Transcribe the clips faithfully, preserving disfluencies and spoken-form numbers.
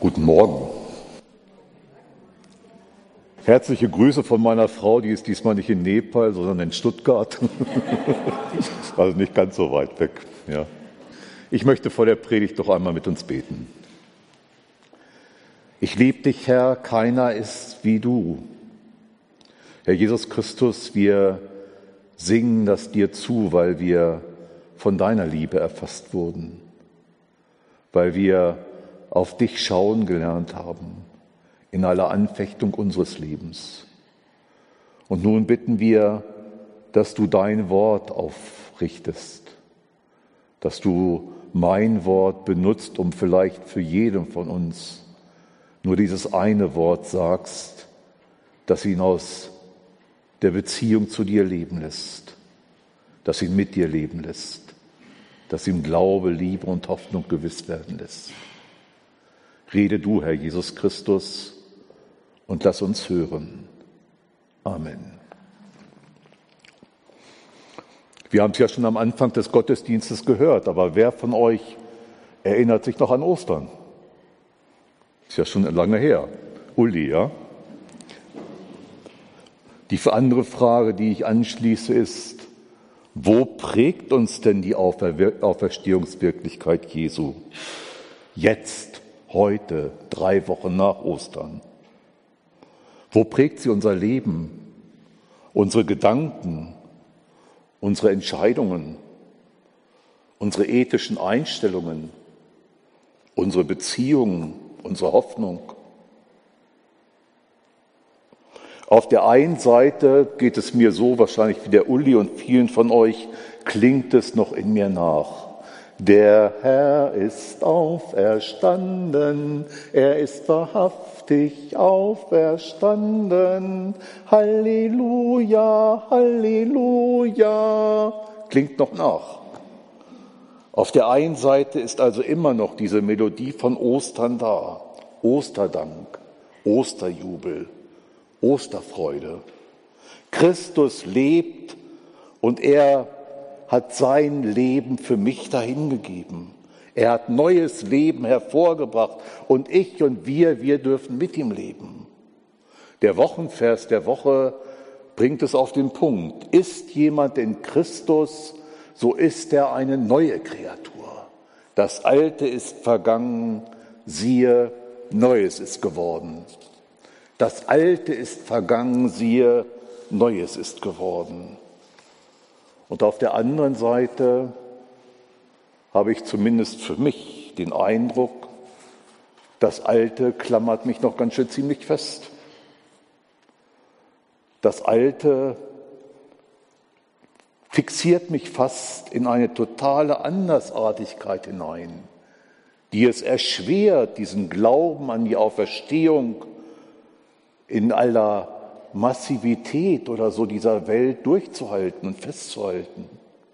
Guten Morgen. Herzliche Grüße von meiner Frau, die ist diesmal nicht in Nepal, sondern in Stuttgart. Also nicht ganz so weit weg. Ja. Ich möchte vor der Predigt doch einmal mit uns beten. Ich liebe dich, Herr, keiner ist wie du. Herr Jesus Christus, wir singen das dir zu, weil wir von deiner Liebe erfasst wurden, weil wir auf dich schauen gelernt haben, in aller Anfechtung unseres Lebens. Und nun bitten wir, dass du dein Wort aufrichtest, dass du mein Wort benutzt, um vielleicht für jeden von uns nur dieses eine Wort sagst, das ihn aus der Beziehung zu dir leben lässt, das ihn mit dir leben lässt, das ihm Glaube, Liebe und Hoffnung gewiss werden lässt. Rede du, Herr Jesus Christus, und lass uns hören. Amen. Wir haben es ja schon am Anfang des Gottesdienstes gehört, aber wer von euch erinnert sich noch an Ostern? Ist ja schon lange her. Uli, ja? Die andere Frage, die ich anschließe, ist, wo prägt uns denn die Aufer- Auferstehungswirklichkeit Jesu? Jetzt. Heute, drei Wochen nach Ostern. Wo prägt sie unser Leben, unsere Gedanken, unsere Entscheidungen, unsere ethischen Einstellungen, unsere Beziehungen, unsere Hoffnung? Auf der einen Seite geht es mir so, wahrscheinlich wie der Uli und vielen von euch, klingt es noch in mir nach. Der Herr ist auferstanden, er ist wahrhaftig auferstanden. Halleluja, Halleluja. Klingt noch nach. Auf der einen Seite ist also immer noch diese Melodie von Ostern da. Osterdank, Osterjubel, Osterfreude. Christus lebt und er hat sein Leben für mich dahingegeben. Er hat neues Leben hervorgebracht und ich und wir, wir dürfen mit ihm leben. Der Wochenvers der Woche bringt es auf den Punkt. Ist jemand in Christus, so ist er eine neue Kreatur. Das Alte ist vergangen, siehe, Neues ist geworden. Das Alte ist vergangen, siehe, Neues ist geworden. Und auf der anderen Seite habe ich zumindest für mich den Eindruck, das Alte klammert mich noch ganz schön ziemlich fest. Das Alte fixiert mich fast in eine totale Andersartigkeit hinein, die es erschwert, diesen Glauben an die Auferstehung in aller Massivität oder so dieser Welt durchzuhalten und festzuhalten.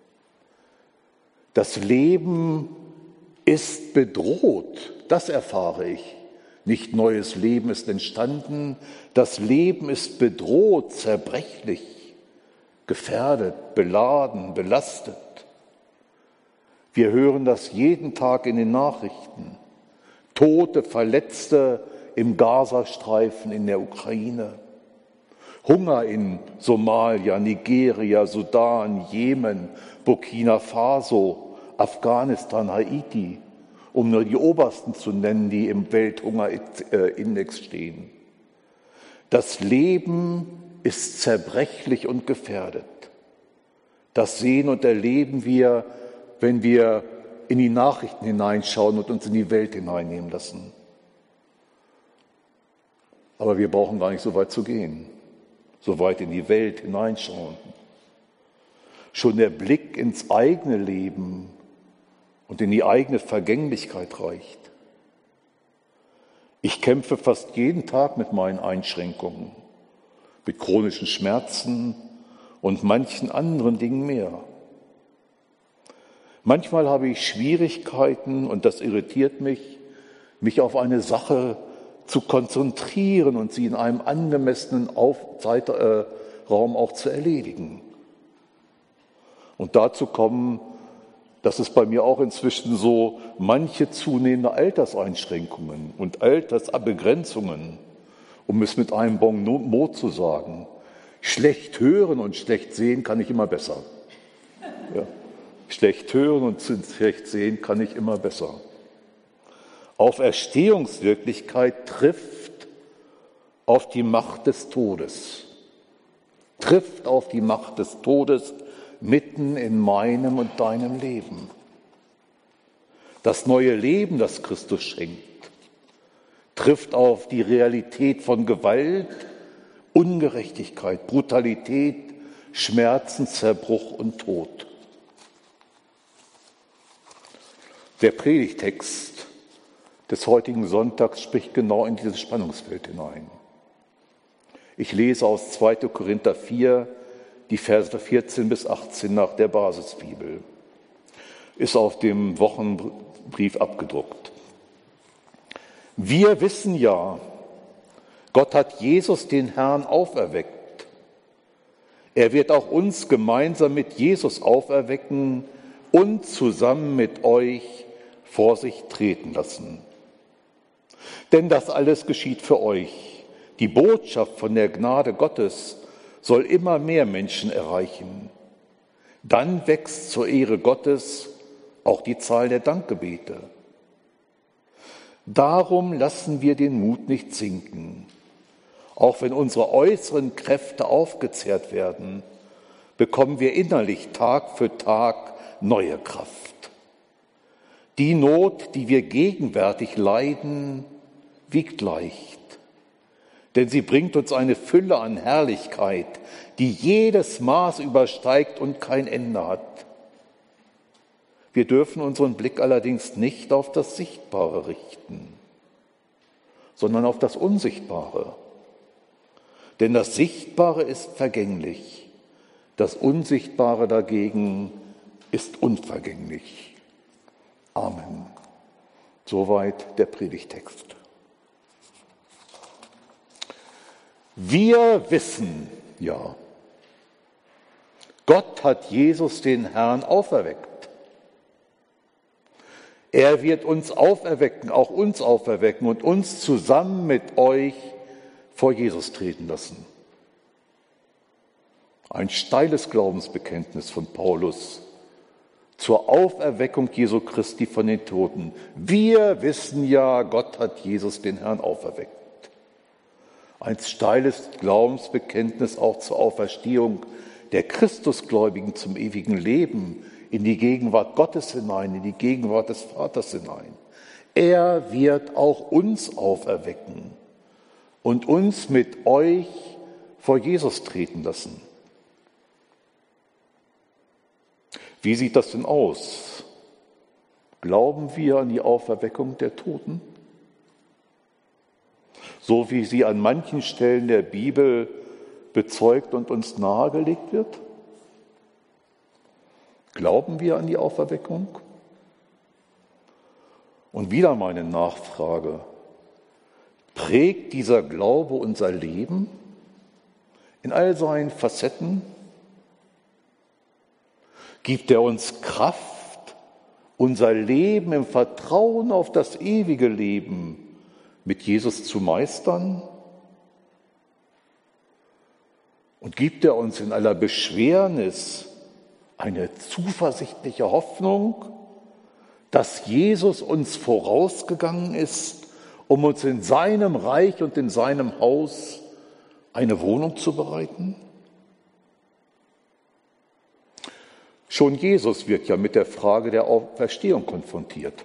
Das Leben ist bedroht, das erfahre ich. Nicht neues Leben ist entstanden, das Leben ist bedroht, zerbrechlich, gefährdet, beladen, belastet. Wir hören das jeden Tag in den Nachrichten. Tote, Verletzte im Gazastreifen, in der Ukraine. Hunger in Somalia, Nigeria, Sudan, Jemen, Burkina Faso, Afghanistan, Haiti, um nur die obersten zu nennen, die im Welthungerindex stehen. Das Leben ist zerbrechlich und gefährdet. Das sehen und erleben wir, wenn wir in die Nachrichten hineinschauen und uns in die Welt hineinnehmen lassen. Aber wir brauchen gar nicht so weit zu gehen. So weit in die Welt hineinschauen. Schon der Blick ins eigene Leben und in die eigene Vergänglichkeit reicht. Ich kämpfe fast jeden Tag mit meinen Einschränkungen, mit chronischen Schmerzen und manchen anderen Dingen mehr. Manchmal habe ich Schwierigkeiten, und das irritiert mich, mich auf eine Sache zu konzentrieren und sie in einem angemessenen Auf- Zeitraum auch zu erledigen. Und dazu kommen dass es bei mir auch inzwischen so manche zunehmende Alterseinschränkungen und Altersbegrenzungen, um es mit einem Bon mot zu sagen, schlecht hören und schlecht sehen kann ich immer besser. Ja. Schlecht hören und schlecht sehen kann ich immer besser. Auferstehungswirklichkeit trifft auf die Macht des Todes, trifft auf die Macht des Todes mitten in meinem und deinem Leben. Das neue Leben, das Christus schenkt, trifft auf die Realität von Gewalt, Ungerechtigkeit, Brutalität, Schmerzen, Zerbruch und Tod. Der Predigtext des heutigen Sonntags spricht genau in dieses Spannungsfeld hinein. Ich lese aus zweiter Korinther vier, die Verse vierzehn bis achtzehn nach der Basisbibel. Ist auf dem Wochenbrief abgedruckt. Wir wissen ja, Gott hat Jesus den Herrn auferweckt. Er wird auch uns gemeinsam mit Jesus auferwecken und zusammen mit euch vor sich treten lassen. Denn das alles geschieht für euch. Die Botschaft von der Gnade Gottes soll immer mehr Menschen erreichen. Dann wächst zur Ehre Gottes auch die Zahl der Dankgebete. Darum lassen wir den Mut nicht sinken. Auch wenn unsere äußeren Kräfte aufgezehrt werden, bekommen wir innerlich Tag für Tag neue Kraft. Die Not, die wir gegenwärtig leiden, wiegt leicht, denn sie bringt uns eine Fülle an Herrlichkeit, die jedes Maß übersteigt und kein Ende hat. Wir dürfen unseren Blick allerdings nicht auf das Sichtbare richten, sondern auf das Unsichtbare. Denn das Sichtbare ist vergänglich, das Unsichtbare dagegen ist unvergänglich. Amen. Soweit der Predigtext. Wir wissen ja, Gott hat Jesus den Herrn auferweckt. Er wird uns auferwecken, auch uns auferwecken und uns zusammen mit euch vor Jesus treten lassen. Ein steiles Glaubensbekenntnis von Paulus zur Auferweckung Jesu Christi von den Toten. Wir wissen ja, Gott hat Jesus den Herrn auferweckt. Ein steiles Glaubensbekenntnis auch zur Auferstehung der Christusgläubigen zum ewigen Leben, in die Gegenwart Gottes hinein, in die Gegenwart des Vaters hinein. Er wird auch uns auferwecken und uns mit euch vor Jesus treten lassen. Wie sieht das denn aus? Glauben wir an die Auferweckung der Toten? So wie sie an manchen Stellen der Bibel bezeugt und uns nahegelegt wird? Glauben wir an die Auferweckung? Und wieder meine Nachfrage. Prägt dieser Glaube unser Leben in all seinen Facetten? Gibt er uns Kraft, unser Leben im Vertrauen auf das ewige Leben mit Jesus zu meistern? Und gibt er uns in aller Beschwernis eine zuversichtliche Hoffnung, dass Jesus uns vorausgegangen ist, um uns in seinem Reich und in seinem Haus eine Wohnung zu bereiten? Schon Jesus wird ja mit der Frage der Auferstehung konfrontiert.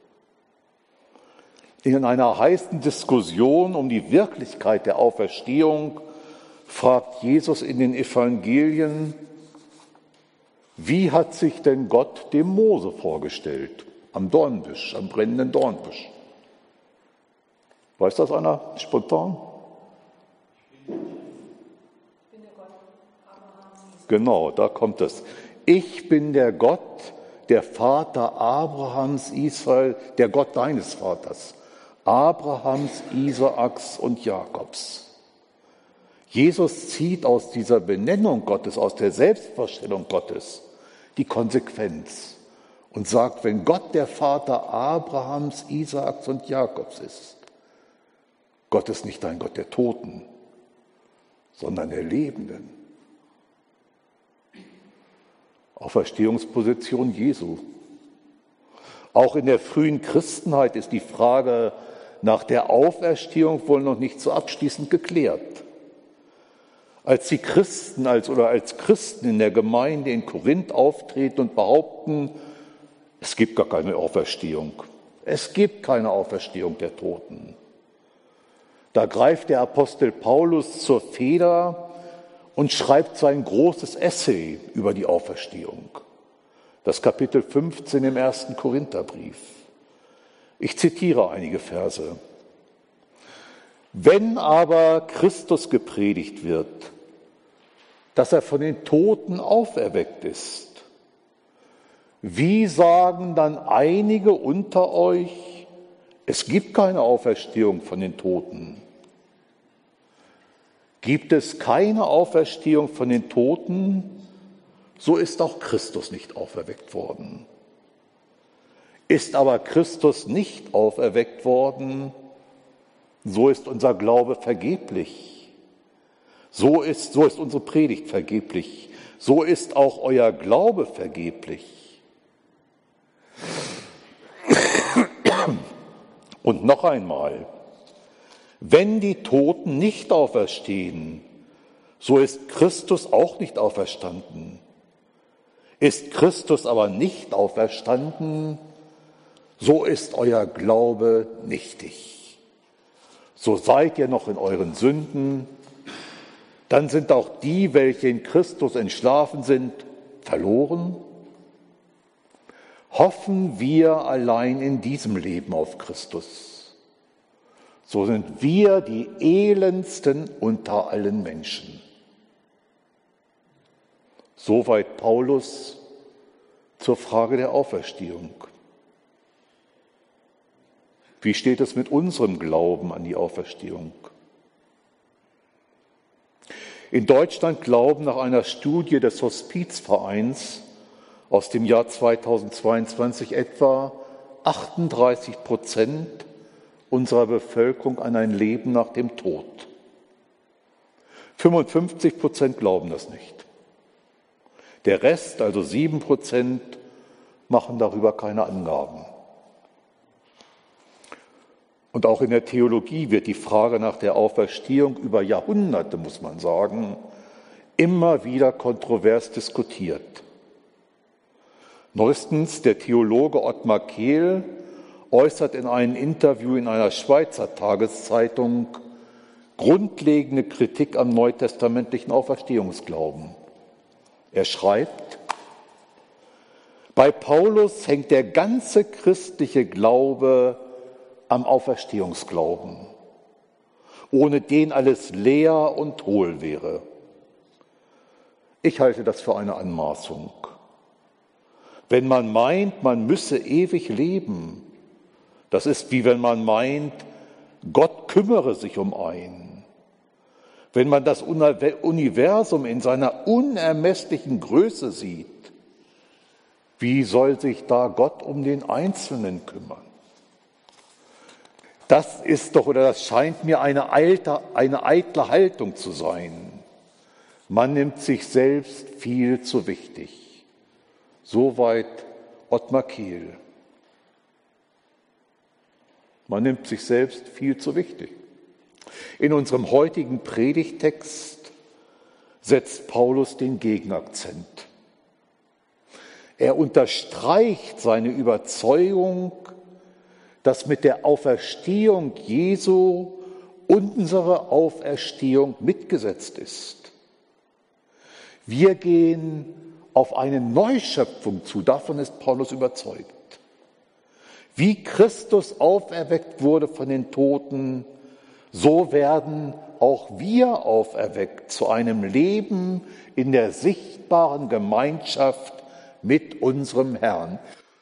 In einer heißen Diskussion um die Wirklichkeit der Auferstehung fragt Jesus in den Evangelien: Wie hat sich denn Gott dem Mose vorgestellt? Am Dornbusch, am brennenden Dornbusch. Weiß das einer spontan? Genau, da kommt es. Ich bin der Gott, der Vater Abrahams, Israel, der Gott deines Vaters, Abrahams, Isaaks und Jakobs. Jesus zieht aus dieser Benennung Gottes, aus der Selbstvorstellung Gottes, die Konsequenz und sagt, wenn Gott der Vater Abrahams, Isaaks und Jakobs ist, Gott ist nicht ein Gott der Toten, sondern der Lebenden. Auferstehungsposition Jesu. Auch in der frühen Christenheit ist die Frage nach der Auferstehung wohl noch nicht so abschließend geklärt. Als die Christen als, oder als Christen in der Gemeinde in Korinth auftreten und behaupten, es gibt gar keine Auferstehung, es gibt keine Auferstehung der Toten, da greift der Apostel Paulus zur Feder und schreibt sein großes Essay über die Auferstehung. Das Kapitel fünfzehn im ersten Korintherbrief. Ich zitiere einige Verse. Wenn aber Christus gepredigt wird, dass er von den Toten auferweckt ist, wie sagen dann einige unter euch, es gibt keine Auferstehung von den Toten? Gibt es keine Auferstehung von den Toten, so ist auch Christus nicht auferweckt worden. Ist aber Christus nicht auferweckt worden, so ist unser Glaube vergeblich. So ist, so ist unsere Predigt vergeblich. So ist auch euer Glaube vergeblich. Und noch einmal, wenn die Toten nicht auferstehen, so ist Christus auch nicht auferstanden. Ist Christus aber nicht auferstanden, so ist euer Glaube nichtig. So seid ihr noch in euren Sünden, dann sind auch die, welche in Christus entschlafen sind, verloren. Hoffen wir allein in diesem Leben auf Christus, so sind wir die elendsten unter allen Menschen. Soweit Paulus zur Frage der Auferstehung. Wie steht es mit unserem Glauben an die Auferstehung? In Deutschland glauben nach einer Studie des Hospizvereins aus dem Jahr zweitausendzweiundzwanzig etwa achtunddreißig Prozent unserer Bevölkerung an ein Leben nach dem Tod. fünfundfünfzig Prozent glauben das nicht. Der Rest, also sieben Prozent, machen darüber keine Angaben. Und auch in der Theologie wird die Frage nach der Auferstehung über Jahrhunderte, muss man sagen, immer wieder kontrovers diskutiert. Neuestens der Theologe Ottmar Kehl äußert in einem Interview in einer Schweizer Tageszeitung grundlegende Kritik am neutestamentlichen Auferstehungsglauben. Er schreibt, bei Paulus hängt der ganze christliche Glaube am Auferstehungsglauben, ohne den alles leer und hohl wäre. Ich halte das für eine Anmaßung. Wenn man meint, man müsse ewig leben, das ist wie wenn man meint, Gott kümmere sich um einen. Wenn man das Universum in seiner unermesslichen Größe sieht, wie soll sich da Gott um den Einzelnen kümmern? Das ist doch, oder das scheint mir eine, alte, eine eitle Haltung zu sein. Man nimmt sich selbst viel zu wichtig. Soweit Ottmar Kehl. Man nimmt sich selbst viel zu wichtig. In unserem heutigen Predigttext setzt Paulus den Gegenakzent. Er unterstreicht seine Überzeugung, dass mit der Auferstehung Jesu unsere Auferstehung mitgesetzt ist. Wir gehen auf eine Neuschöpfung zu, davon ist Paulus überzeugt. Wie Christus auferweckt wurde von den Toten, so werden auch wir auferweckt zu einem Leben in der sichtbaren Gemeinschaft mit unserem Herrn.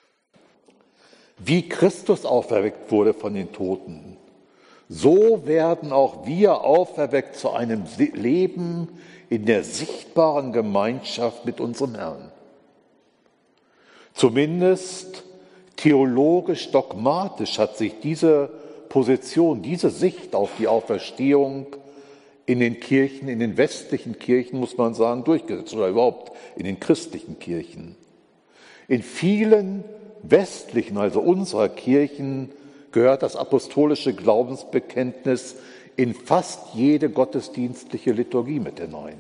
Wie Christus auferweckt wurde von den Toten, so werden auch wir auferweckt zu einem Leben in der sichtbaren Gemeinschaft mit unserem Herrn. Zumindest theologisch-dogmatisch hat sich diese Position, diese Sicht auf die Auferstehung in den Kirchen, in den westlichen Kirchen, muss man sagen, durchgesetzt oder überhaupt in den christlichen Kirchen. In vielen westlichen, also unserer Kirchen, gehört das apostolische Glaubensbekenntnis in fast jede gottesdienstliche Liturgie mit hinein.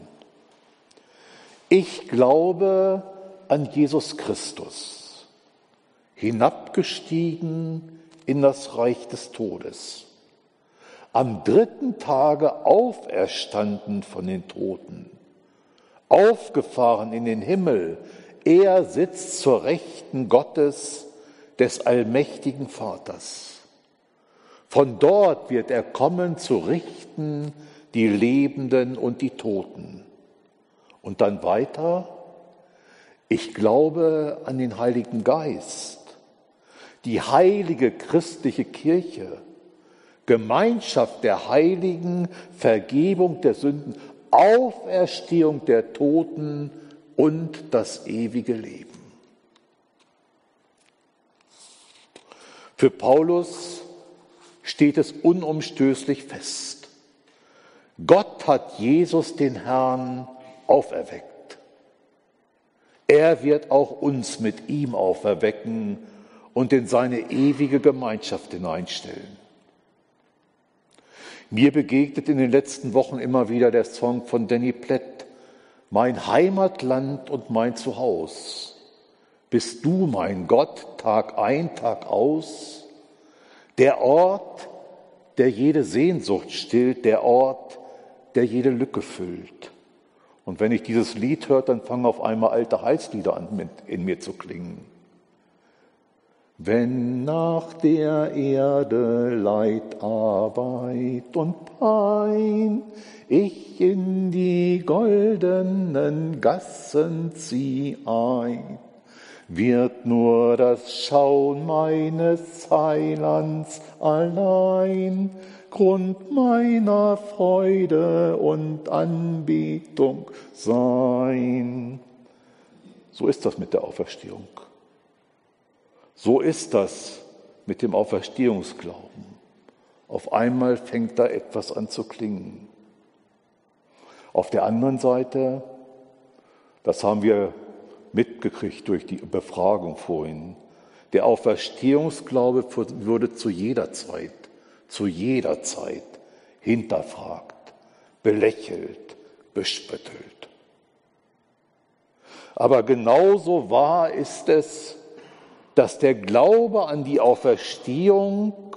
Ich glaube an Jesus Christus, hinabgestiegen in das Reich des Todes, am dritten Tage auferstanden von den Toten, aufgefahren in den Himmel. Er sitzt zur Rechten Gottes, des allmächtigen Vaters. Von dort wird er kommen, zu richten die Lebenden und die Toten. Und dann weiter, ich glaube an den Heiligen Geist, die heilige christliche Kirche, Gemeinschaft der Heiligen, Vergebung der Sünden, Auferstehung der Toten und das ewige Leben. Für Paulus steht es unumstößlich fest. Gott hat Jesus den Herrn auferweckt. Er wird auch uns mit ihm auferwecken und in seine ewige Gemeinschaft hineinstellen. Mir begegnet in den letzten Wochen immer wieder der Song von Danny Plett, Mein Heimatland und mein Zuhause. Bist du, mein Gott, Tag ein, Tag aus, der Ort, der jede Sehnsucht stillt, der Ort, der jede Lücke füllt. Und wenn ich dieses Lied höre, dann fangen auf einmal alte Heilslieder an, in mir zu klingen. Wenn nach der Erde Leid, Arbeit und Pein ich in die goldenen Gassen zieh ein, wird nur das Schauen meines Heilands allein Grund meiner Freude und Anbetung sein. So ist das mit der Auferstehung. So ist das mit dem Auferstehungsglauben. Auf einmal fängt da etwas an zu klingen. Auf der anderen Seite, das haben wir mitgekriegt durch die Befragung vorhin, der Auferstehungsglaube würde zu jeder Zeit, zu jeder Zeit hinterfragt, belächelt, bespöttelt. Aber genauso wahr ist es, dass der Glaube an die Auferstehung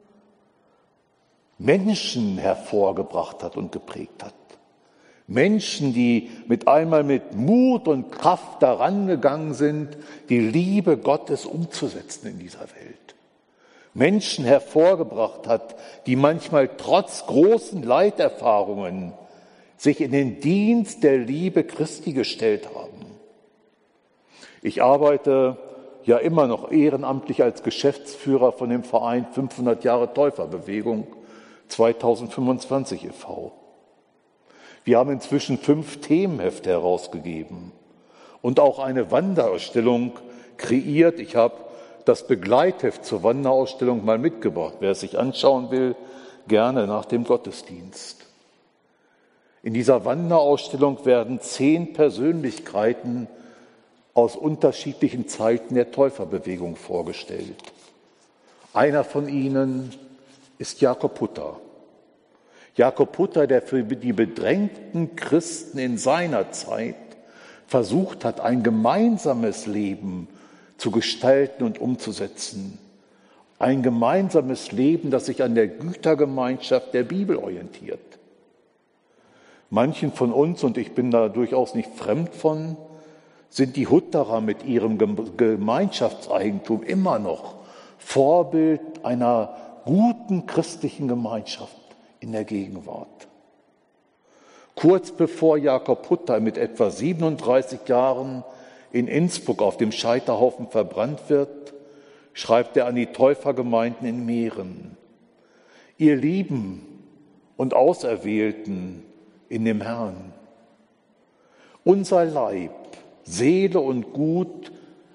Menschen hervorgebracht hat und geprägt hat. Menschen, die mit einmal mit Mut und Kraft daran gegangen sind, die Liebe Gottes umzusetzen in dieser Welt. Menschen hervorgebracht hat, die manchmal trotz großen Leiterfahrungen sich in den Dienst der Liebe Christi gestellt haben. Ich arbeite ja immer noch ehrenamtlich als Geschäftsführer von dem Verein fünfhundert Jahre Täuferbewegung zweitausendfünfundzwanzig e V Wir haben inzwischen fünf Themenhefte herausgegeben und auch eine Wanderausstellung kreiert. Ich habe das Begleitheft zur Wanderausstellung mal mitgebracht. Wer es sich anschauen will, gerne nach dem Gottesdienst. In dieser Wanderausstellung werden zehn Persönlichkeiten aus unterschiedlichen Zeiten der Täuferbewegung vorgestellt. Einer von ihnen ist Jakob Hutter. Jakob Hutter, der für die bedrängten Christen in seiner Zeit versucht hat, ein gemeinsames Leben zu gestalten und umzusetzen. Ein gemeinsames Leben, das sich an der Gütergemeinschaft der Bibel orientiert. Manchen von uns, und ich bin da durchaus nicht fremd von, sind die Hutterer mit ihrem Gemeinschaftseigentum immer noch Vorbild einer guten christlichen Gemeinschaft in der Gegenwart. Kurz bevor Jakob Hutter mit etwa siebenunddreißig Jahren in Innsbruck auf dem Scheiterhaufen verbrannt wird, schreibt er an die Täufergemeinden in Mähren: Ihr Lieben und Auserwählten in dem Herrn, unser Leib, Seele und Gut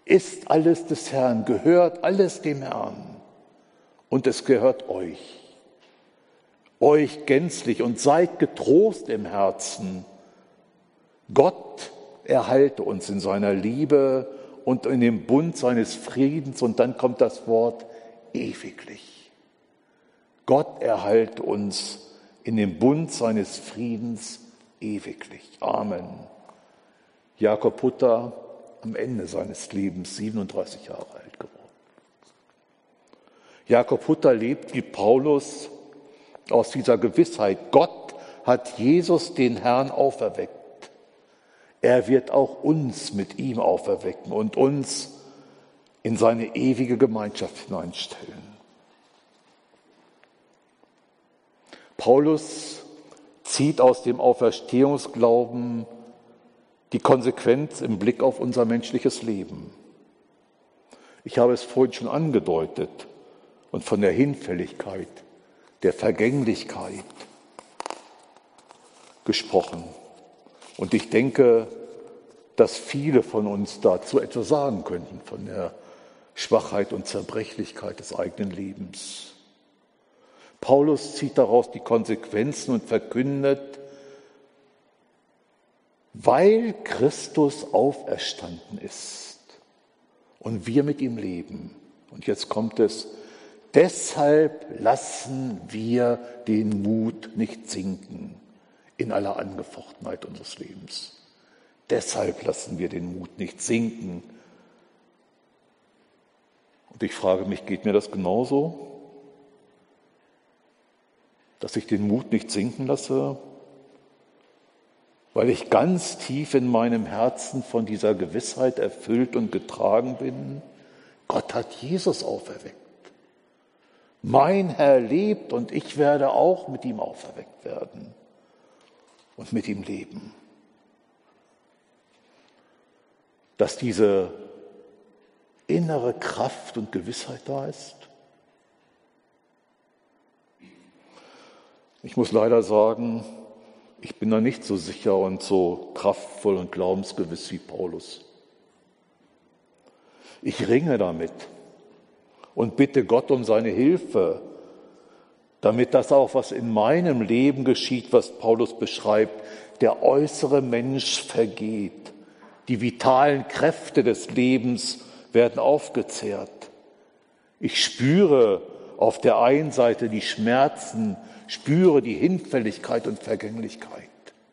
ist alles des Herrn, gehört alles dem Herrn und es gehört euch. Euch gänzlich und seid getrost im Herzen. Gott erhalte uns in seiner Liebe und in dem Bund seines Friedens. Und dann kommt das Wort ewiglich. Gott erhalte uns in dem Bund seines Friedens ewiglich. Amen. Jakob Hutter, am Ende seines Lebens, siebenunddreißig Jahre alt geworden. Jakob Hutter lebt wie Paulus aus dieser Gewissheit, Gott hat Jesus den Herrn auferweckt. Er wird auch uns mit ihm auferwecken und uns in seine ewige Gemeinschaft hineinstellen. Paulus zieht aus dem Auferstehungsglauben die Konsequenz im Blick auf unser menschliches Leben. Ich habe es vorhin schon angedeutet und von der Hinfälligkeit, der Vergänglichkeit gesprochen. Und ich denke, dass viele von uns dazu etwas sagen könnten, von der Schwachheit und Zerbrechlichkeit des eigenen Lebens. Paulus zieht daraus die Konsequenzen und verkündet, weil Christus auferstanden ist und wir mit ihm leben. Und jetzt kommt es, deshalb lassen wir den Mut nicht sinken in aller Angefochtenheit unseres Lebens. Deshalb lassen wir den Mut nicht sinken. Und ich frage mich, geht mir das genauso? Dass ich den Mut nicht sinken lasse, weil ich ganz tief in meinem Herzen von dieser Gewissheit erfüllt und getragen bin, Gott hat Jesus auferweckt. Mein Herr lebt und ich werde auch mit ihm auferweckt werden und mit ihm leben. Dass diese innere Kraft und Gewissheit da ist. Ich muss leider sagen, ich bin da nicht so sicher und so kraftvoll und glaubensgewiss wie Paulus. Ich ringe damit und bitte Gott um seine Hilfe, damit das auch, was in meinem Leben geschieht, was Paulus beschreibt, der äußere Mensch vergeht. Die vitalen Kräfte des Lebens werden aufgezehrt. Ich spüre auf der einen Seite die Schmerzen, spüre die Hinfälligkeit und Vergänglichkeit.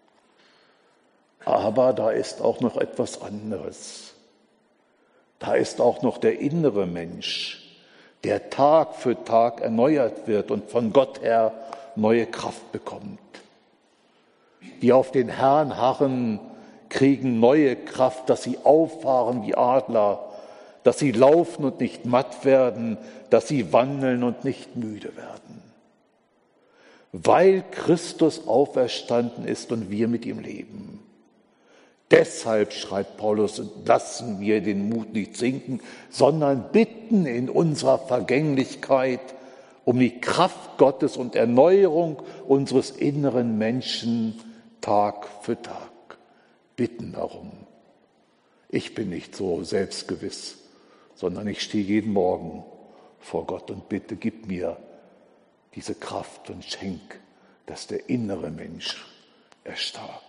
Aber da ist auch noch etwas anderes. Da ist auch noch der innere Mensch, der Tag für Tag erneuert wird und von Gott her neue Kraft bekommt. Die auf den Herrn harren, kriegen neue Kraft, dass sie auffahren wie Adler, dass sie laufen und nicht matt werden, dass sie wandeln und nicht müde werden. Weil Christus auferstanden ist und wir mit ihm leben. Deshalb, schreibt Paulus, lassen wir den Mut nicht sinken, sondern bitten in unserer Vergänglichkeit um die Kraft Gottes und Erneuerung unseres inneren Menschen Tag für Tag. Bitten darum. Ich bin nicht so selbstgewiss, sondern ich stehe jeden Morgen vor Gott und bitte, gib mir diese Kraft und schenk, dass der innere Mensch erstarkt.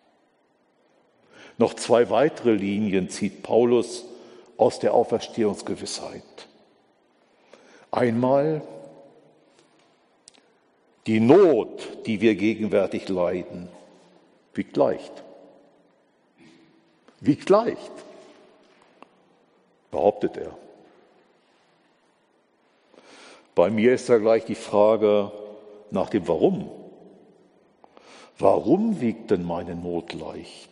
Noch zwei weitere Linien zieht Paulus aus der Auferstehungsgewissheit. Einmal die Not, die wir gegenwärtig leiden, wiegt leicht. Wiegt leicht, behauptet er. Bei mir ist da gleich die Frage nach dem Warum. Warum wiegt denn meine Not leicht?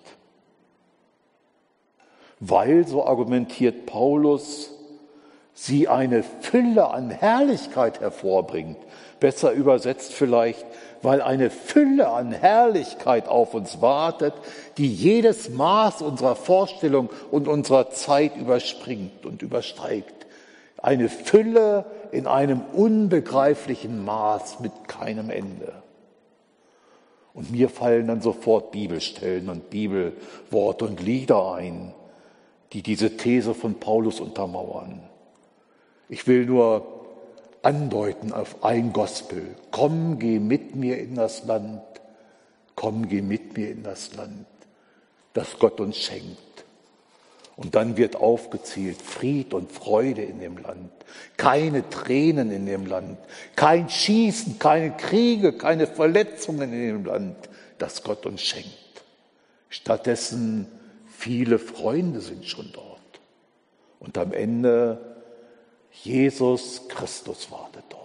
Weil, so argumentiert Paulus, sie eine Fülle an Herrlichkeit hervorbringt. Besser übersetzt vielleicht, weil eine Fülle an Herrlichkeit auf uns wartet, die jedes Maß unserer Vorstellung und unserer Zeit überspringt und übersteigt. Eine Fülle in einem unbegreiflichen Maß mit keinem Ende. Und mir fallen dann sofort Bibelstellen und Bibelworte und Lieder ein, die diese These von Paulus untermauern. Ich will nur andeuten auf ein Gospel. Komm, geh mit mir in das Land. Komm, geh mit mir in das Land, das Gott uns schenkt. Und dann wird aufgezählt, Fried und Freude in dem Land, keine Tränen in dem Land, kein Schießen, keine Kriege, keine Verletzungen in dem Land, das Gott uns schenkt. Stattdessen viele Freunde sind schon dort. Und am Ende Jesus Christus wartet dort.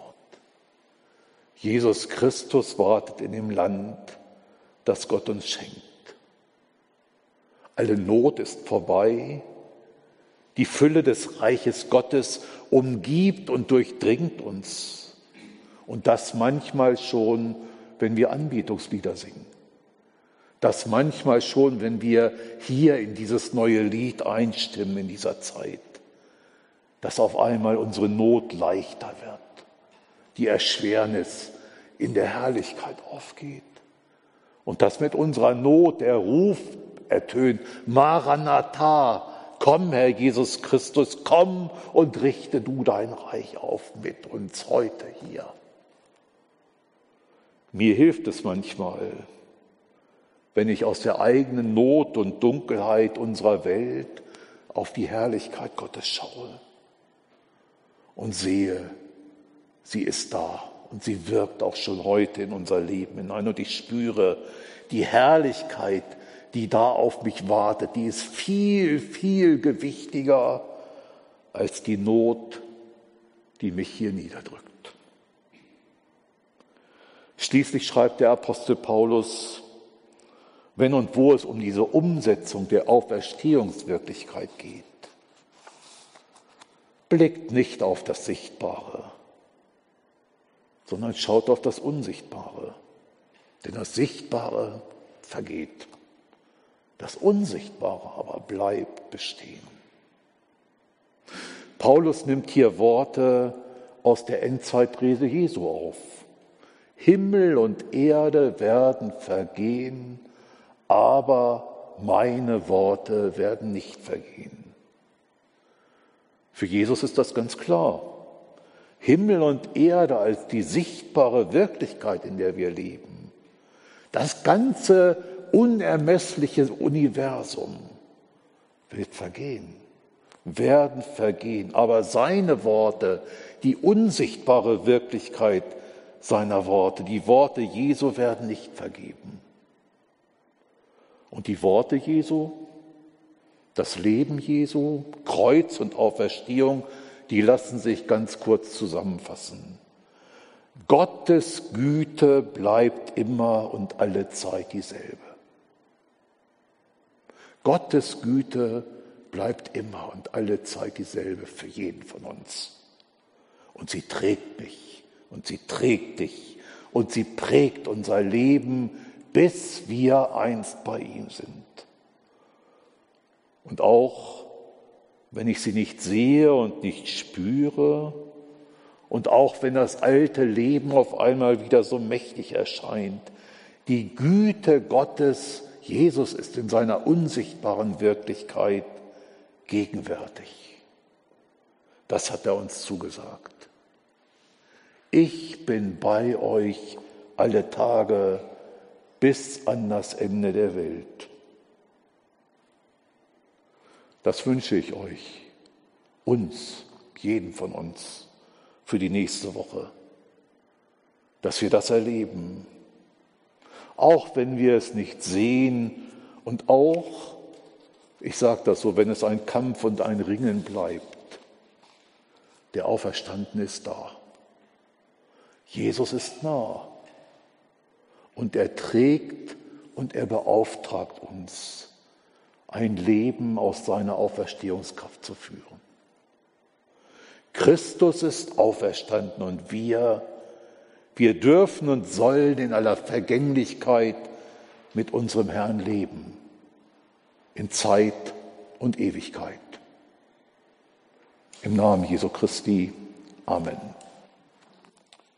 Jesus Christus wartet in dem Land, das Gott uns schenkt. Alle Not ist vorbei. Die Fülle des Reiches Gottes umgibt und durchdringt uns. Und das manchmal schon, wenn wir Anbetungslieder singen. Das manchmal schon, wenn wir hier in dieses neue Lied einstimmen in dieser Zeit. Dass auf einmal unsere Not leichter wird. Die Erschwernis in der Herrlichkeit aufgeht. Und dass mit unserer Not der Ruf ertönt, Maranatha, komm, Herr Jesus Christus, komm und richte du dein Reich auf mit uns heute hier. Mir hilft es manchmal, wenn ich aus der eigenen Not und Dunkelheit unserer Welt auf die Herrlichkeit Gottes schaue und sehe, sie ist da und sie wirkt auch schon heute in unser Leben hinein. Und ich spüre die Herrlichkeit, die da auf mich wartet, die ist viel, viel gewichtiger als die Not, die mich hier niederdrückt. Schließlich schreibt der Apostel Paulus, wenn und wo es um diese Umsetzung der Auferstehungswirklichkeit geht, blickt nicht auf das Sichtbare, sondern schaut auf das Unsichtbare. Denn das Sichtbare vergeht. Das Unsichtbare aber bleibt bestehen. Paulus nimmt hier Worte aus der Endzeitrede Jesu auf. Himmel und Erde werden vergehen, aber meine Worte werden nicht vergehen. Für Jesus ist das ganz klar. Himmel und Erde als die sichtbare Wirklichkeit, in der wir leben. Das ganze unermessliche Universum wird vergehen, werden vergehen. Aber seine Worte, die unsichtbare Wirklichkeit seiner Worte, die Worte Jesu werden nicht vergeben. Und die Worte Jesu, das Leben Jesu, Kreuz und Auferstehung, die lassen sich ganz kurz zusammenfassen. Gottes Güte bleibt immer und alle Zeit dieselbe. Gottes Güte bleibt immer und alle Zeit dieselbe für jeden von uns. Und sie trägt mich und sie trägt dich und sie prägt unser Leben, bis wir einst bei ihm sind. Und auch wenn ich sie nicht sehe und nicht spüre, und auch wenn das alte Leben auf einmal wieder so mächtig erscheint, die Güte Gottes, Jesus ist in seiner unsichtbaren Wirklichkeit gegenwärtig. Das hat er uns zugesagt. Ich bin bei euch alle Tage bis an das Ende der Welt. Das wünsche ich euch, uns, jeden von uns, für die nächste Woche, dass wir das erleben, auch wenn wir es nicht sehen und auch, ich sage das so, wenn es ein Kampf und ein Ringen bleibt, der Auferstandene ist da. Jesus ist nah und er trägt und er beauftragt uns, ein Leben aus seiner Auferstehungskraft zu führen. Christus ist auferstanden und wir, wir dürfen und sollen in aller Vergänglichkeit mit unserem Herrn leben, in Zeit und Ewigkeit. Im Namen Jesu Christi. Amen.